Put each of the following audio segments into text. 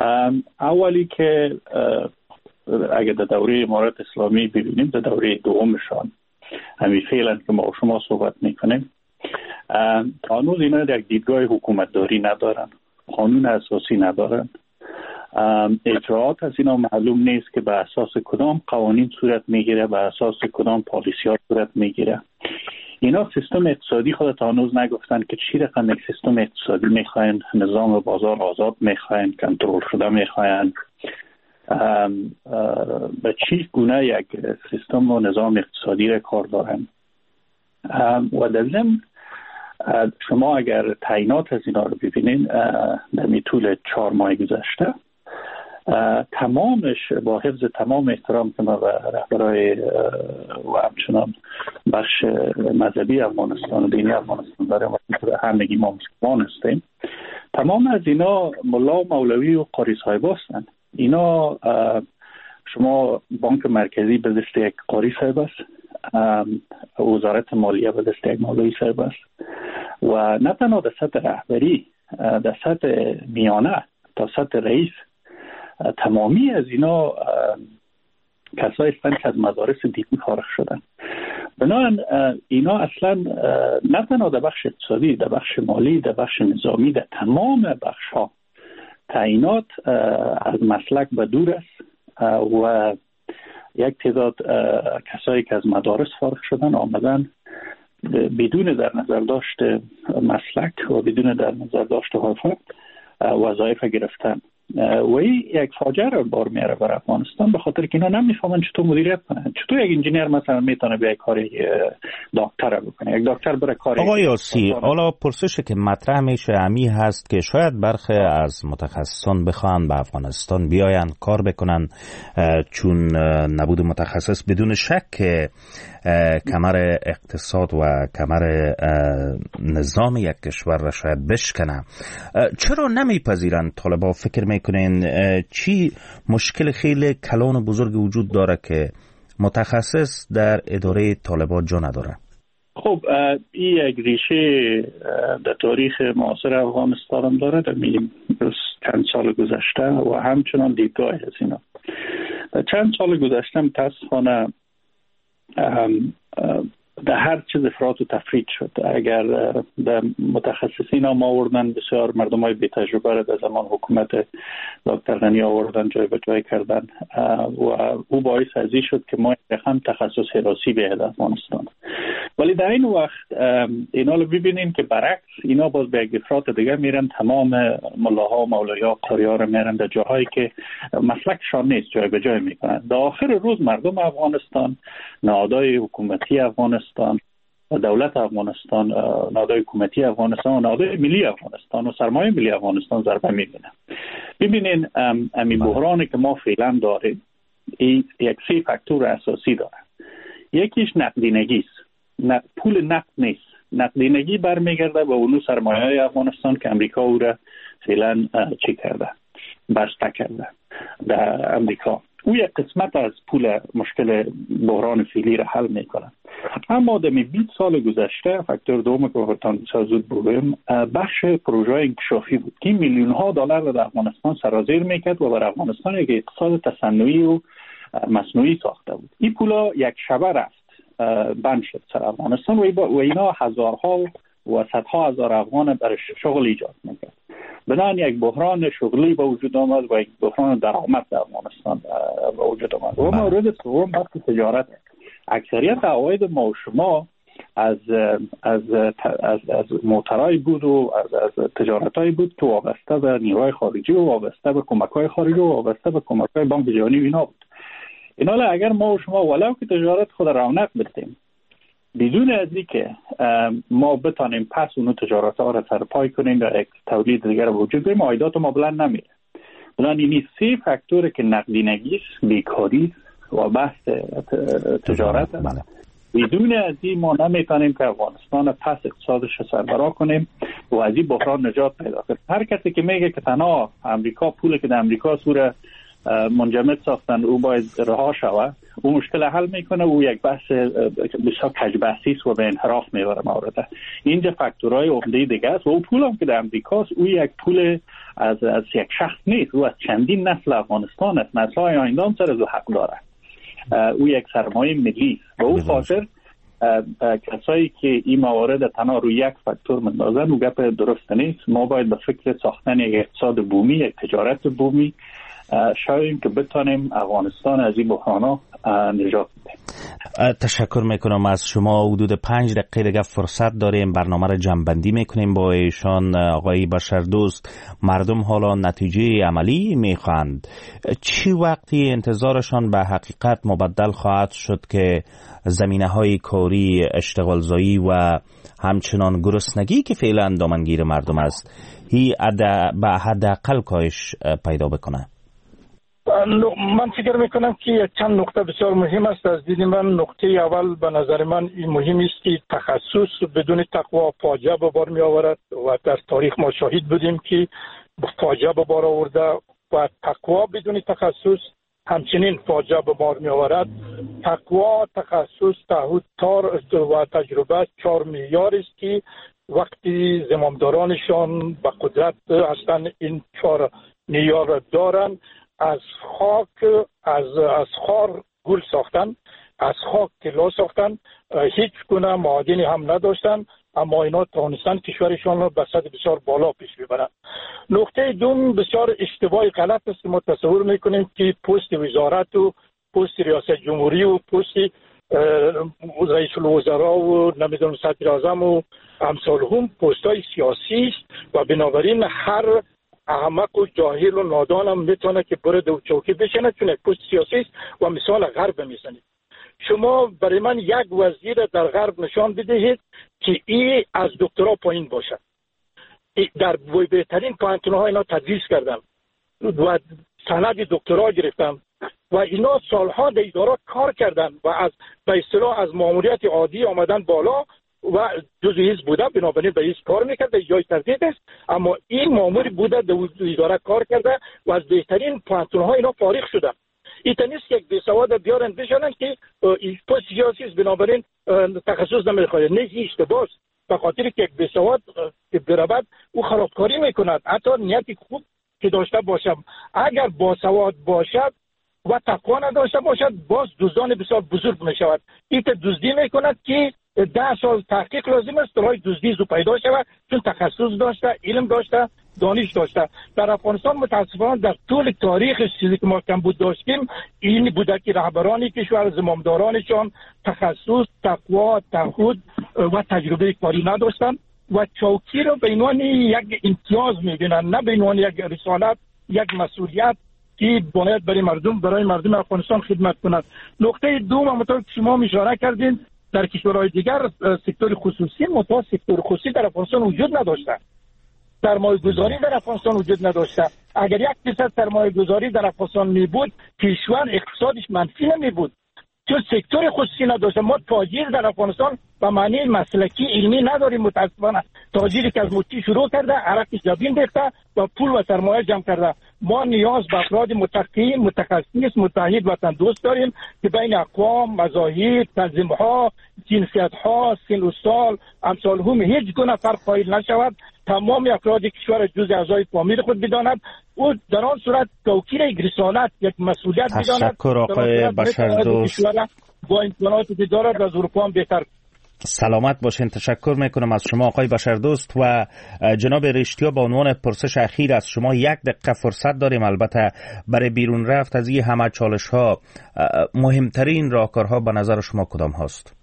اولی که اگر در دوره امارات اسلامی ببینیم، در دوره دومشان همین فعلا که ما شما صحبت میکنیم، هنوز اینا یک دیدگاه حکومتداری ندارن، قانون اساسی ندارن، اجراعات از اینا معلوم نیست که به اساس کدام قوانین صورت میگیره، به اساس کدام پالیسی ها صورت میگیره. اینا سیستم اقتصادی خودت هنوز نگفتن که چی رقم یک سیستم اقتصادی میخواین، نظام بازار آزاد میخواین، کنترل شده میخواین، به چی گونه یک سیستم و نظام اقتصادی را کار دارن. و در ضمن شما اگر تعیینات از اینا رو ببینین در طول 4 ماه گذشته، تمامش با حفظ تمام احترام که ما به رهبرای و همچنان بخش مذهبی افغانستان و دینی افغانستان داریم و همگی ما مسلمان هستیم، تمام از اینا ملا و مولوی و قاری صاحب هستند. اینا شما بانک مرکزی به دست یک قاری صاحب است، وزارت مالیه به دست یک مولوی صاحب است و نه تنها در سطح رهبری، در سطح میانه تا سطح رئیس، تمامی از اینا کسایی هستند که از مدارس دینی فارغ شدن. بنابراین اینا اصلا نه تنها در بخش اقتصادی، در بخش مالی، در بخش نظامی، در تمام بخش ها تعیینات از مسلک به دور است و یک تعداد کسایی که از مدارس فارغ شدن آمدن بدون در نظر داشت مسلک و بدون در نظر داشت حرفه وظایف گرفتن و این یک فاجعه رو بار میاره بر افغانستان، به خاطر که اینا نمیفهمن چطور مدیریت کنن. چطور یک انجینیر مثلا میتونه به یک کار دکتر بکنه، یک دکتر برای کار. آقای یاسی، حالا پرسشی که مطرح میشه همی هست که شاید برخی از متخصصان بخوان به افغانستان بیاین کار بکنن، چون نبود متخصص بدون شک کمر اقتصاد و کمر نظام یک کشور را شاید بشکنه. چرا نمیپذیرن طالبان؟ فکر میکنین چی مشکل خیلی کلان و بزرگ وجود داره که متخصص در اداره طالبان جا نداره؟ خب این یک ریشه در تاریخ معاصر افغانستان هم داره، در چند سال گذشته و همچنان دیدگاه از اینا. در چند سال گذشته متاسفانه در هر چیز افراط و تفرید شد. اگر در متخصصین هم آوردن، بسیار مردم های بی تجربه را در زمان حکومت دکتر غنی آوردن، جای به جای کردن و او باعث ازی شد که ما هم تخصص حراسی بیاید افغانستان. ولی در این وقت اینا رو ببینین که برعکس اینا باز به یک افراط دیگه میرن، تمام ملاها و مولوی‌ها قاری‌ها رو میرن در جاهایی که مسلکشان نیست، جای به جای میکنن. در آخر روز مردم افغانستان، نهادهای حکومتی افغانستان و دولت افغانستان، نهادهای حکومتی افغانستان و نهادهای ملی افغانستان و سرمایه ملی افغانستان ضربه میبینن. ببینین همین بحرانی که ما فعلا داریم این یک 3 فاکتور اساسی داره. یکیش نقدینگی است. پول نقد نیست. نقدینگی برمیگرده به اون سرمایه‌های افغانستان که امریکا او را فعلا چی کرده، بسته کرده در امریکا. او یک قسمت از پول مشکل بحران فعلی را حل میکنه. اما در 20 سال گذشته فاکتور دوم که بخاطر زود بگویم، بخش پروژه انکشافی بود که میلیون ها دلار را در افغانستان سرازیر میکرد و بر افغانستان یک اقتصاد تصنعی و مصنوعی ساخته بود. این پولا یک شبه رفت، بند شد سر افغانستان و اینا هزارها و صدها هزار افغان برای شغل ایجاد میکرد. بنابراین یک بحران شغلی به وجود آمد و یک بحران درآمد در افغانستان به وجود آمد. و مورد سوم بحث تجارت. اکثریت عواید ما و شما از موترای بود و از تجارتای بود که وابسته به نیروهای خارجی و وابسته به کمک‌های خارجی و وابسته به کمک‌های بانک جهانی و اینا بود. اینا اگر ما و شما ولو که تجارت خود رونق بدیم، بدون از اینکه ما بتانیم پس اون تجارت‌ها را سرپای کنیم و یک تولید دیگر وجود بیاریم، عایدات ما بلند نمیره. بنابراین این 3 فاکتوره که نقدینگی است، بیکاری و بحث تجارت. بدون از این ما نمیتونیم که افغانستان پس اقتصادش رو سربراه کنیم و از این بحران نجات پیدا کنیم. هر کسی که میگه که تنها امریکا پولی که در امریکا سوره منجمد ساختن او باید رها شود، او مشکل حل میکنه، او یک بحث بسیار کجبحثی است و به انحراف میبره مورد. اینجا فاکتورهای عمده دیگه است و او پول هم که در امریکاست او یک پول از یک شخص نیست، او از چندین نسل افغانستان است. نسل‌های آینده هم سر از او حق داره. او یک سرمایه ملی است. به او خاطر کسایی که این موارد تنها روی یک فاکتور مندازن و گپ درست نیست. ما باید به فکر ساختن یک اقتصاد بومی، یک تجارت بومی شایم که بتانیم افغانستان از این بحران‌ها نجات بدیم. تشکر میکنم از شما. حدود 5 دقیقه دیگه فرصت داریم، برنامه را جمع‌بندی میکنیم با ایشان. آقای بشردوست، مردم حالا نتیجه عملی میخواند. چی وقتی انتظارشان به حقیقت مبدل خواهد شد که زمینه‌های کاری، اشتغالزایی و همچنان گرسنگی که فعلا دامنگیر مردم است به حداقل کاهش پیدا بکنه؟ من فکر میکنم که چند نکته بسیار مهم است. از دید من نکته اول به نظر من این مهم است که تخصص بدون تقوا فاجعه به بار می آورد و در تاریخ ما شاهد بودیم که فاجعه به بار آورده و تقوا بدون تخصص همچنین فاجعه به بار می آورد. تقوا، تخصص، تعهد و تجربه 4 معیار است که وقتی زمامدارانشان به قدرت هستند این 4 معیار دارند. از خاک از خار گل ساختن، از خاک طلا ساختن، هیچ گونه معادنی هم نداشتن، اما اینا توانستن کشورشان را به سطح بسیار بالا پیش ببرند. نکته دوم بسیار اشتباه غلط است. ما تصور میکنیم که پست وزارت و پست ریاست جمهوری و پست رئیس الوزراء و نمیدونم صدر اعظم و امثال هم پست‌های سیاسی است و بنابراین هر احمق و جاهل و نادان هم میتونه که بره دو چوکی بشینه، چون یک پست سیاسی است و مثال غرب میزنید. شما برای من یک وزیر در غرب نشان بدهید که این از دکترا پایین باشد. در بهترین پانتون‌ها اینا تدریس کردن و سند دکترا گرفتن و اینا سالها در اداره کار کردن و از به اصطلاح از ماموریت عادی آمدن بالا و جزء حزب بوده، بنابراین به حزب کار میکرده، جای تردید است، اما این مامور بوده در اداره کار کرده و از بهترین پانتون‌ها اینا فارغ شدن. این نیست یک بیسواد بیارن بشنن که پست سیاسی است بنابراین تخصص نمیخواد. نه، اشتباه است. به خاطر که یک بیسواد که برابر او خرابکاری میکند، حتی نیتی خوب که داشته باشم اگر باسواد باشد و تقوا نداشته باشد باز دزدان بسیار بزرگ میشود. این دزدی میکند که 10 سال تحقیق لازم است تا دزدی زو پیدا شود، چون تخصص داشته، علم داشته، دانش داشته. در افغانستان متاسفانه در طول تاریخ چیزی که ما کمبود داشتیم این بوده که رهبران کشور، زمامدارانشان تخصص، تقوا، تعهد و تجربه کاری نداشتند و چوکی رو به عنوان یک امتیاز میبینن، نه به عنوان یک رسالت، یک مسئولیت که باید برای مردم افغانستان خدمت کند. نکته دوم همونطور که شما اشاره کردین در کشورهای دیگر سکتور خصوصی سکتور خصوصی در افغانستان وجود نداشته. سرمایه گذاری در افغانستان وجود نداشته. اگر 1% سرمایه گذاری در افغانستان می بود کشور اقتصادش منفی نمی بود، چون سکتور خصوصی نداشته. ما تاجر در افغانستان به معنی مسلکی علمی نداریم متاسفانه. تاجری که از موتی شروع کرده، عرق جبین ریخته و پول و سرمایه جمع کرده. ما نیاز به افراد متقی، متخصص، متحد وطن دوست داریم که بین اقوام، مذاهب، تنظیم‌ها، جنسیت‌ها، سن و سال، امثال هم هیچ گونه فرق قائل نشود. تمام افراد کشور جزء اعضای فامیل خود بداند. او در آن صورت توکیل یک رسالت، یک مسئولیت بداند. تشکر آقای بشردوست. با امکاناتی که دارد از اروپا هم بهتر. سلامت باشین. تشکر میکنم از شما آقای بشردوست. و جناب رشتیا با عنوان پرسش اخیر از شما 1 دقیقه فرصت داریم. البته برای بیرون رفت از این همه چالش ها مهمترین راهکارها به نظر شما کدام هست؟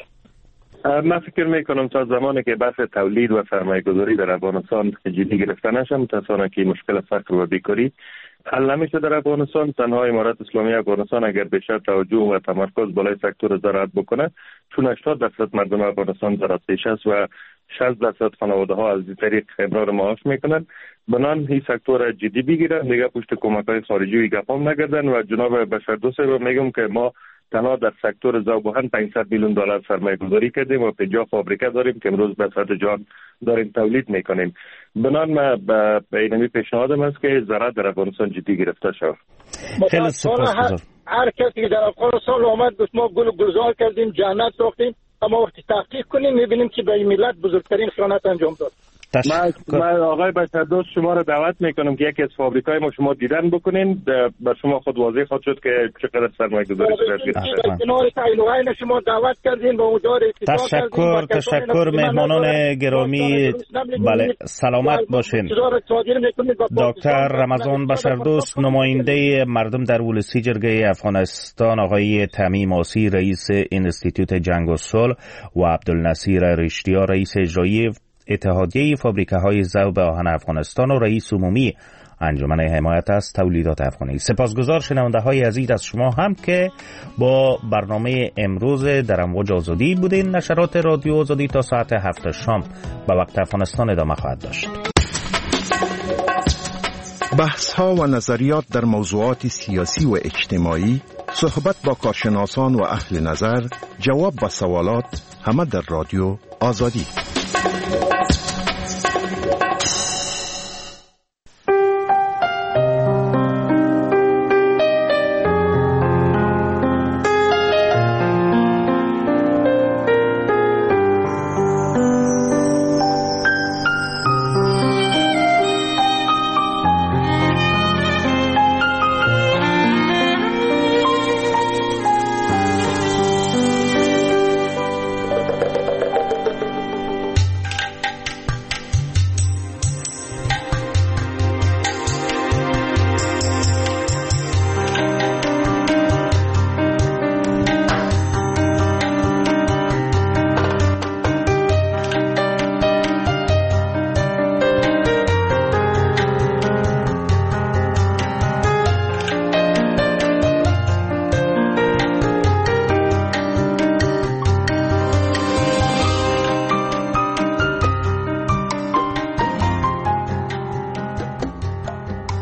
من فکر میکنم تا زمانی که بحث تولید و سرمایه گذاری در افغانستان جدی گرفته نشه، متاسفانه که مشکل فقر و بیکاری حل نمیشه در افغانستان. تنها امارت اسلامی افغانستان اگر بیشتر توجه و تمرکز بالای سکتور زراعت بکنه، چون 80% مردم افغانستان زراعتیش است و 60% خانواده ها از این طریق امرار معاش میکنن. بنان این سکتور جدی بگیرن، دیگه پشت کمک‌های خارجی و گپام نگردن. و جناب بشردوست رو میگم که ما تنها در سکتور ذوب‌وهن 500 میلیون دلار سرمایه گذاری کردیم و 50 فابریکه داریم که امروز به سطح جهان داریم تولید میکنیم. بنان ما به اینمی پیشنهادم است که زراعت در افغانستان جدی گرفته شود. خیلی سپاسگزارم. هر کسی که در افغانستان آمد ما گلزار کردیم، جنت ساختیم، اما وقتی تحقیق کنیم میبینیم که به این ملت بزرگترین خیانت انجام داد. من آقای بشردوست شما را دعوت میکنم که یکی از فابریکای ما شما دیدن بکنین، بر شما خود واضح خود شد که چقدر سرمایه‌گذاری صورت گرفته. کنار تایلوهاین شما دعوت کردین با اونجا تشکر مهمانان گرامی. بله سلامت باشین. دکتر رمضان بشردوست، نماینده مردم در ولسی جرگه افغانستان، آقای تمیم آسی رئیس انستیتوت جنگ و صلح و عبدالنصیر رشدیا رئیس اجرایی اتحادیه فابریکه‌های ذوب آهن افغانستان و رئیس عمومی انجمن حمایت از تولیدات افغانی. سپاسگزار شنونده‌های عزیز از شما هم که با برنامه امروز در امواج آزادی بودین. نشرات رادیو آزادی تا ساعت 7 شام به وقت افغانستان ادامه خواهد داشت. بحث‌ها و نظریات در موضوعات سیاسی و اجتماعی، صحبت با کارشناسان و اهل نظر، جواب به سوالات، همه در رادیو آزادی.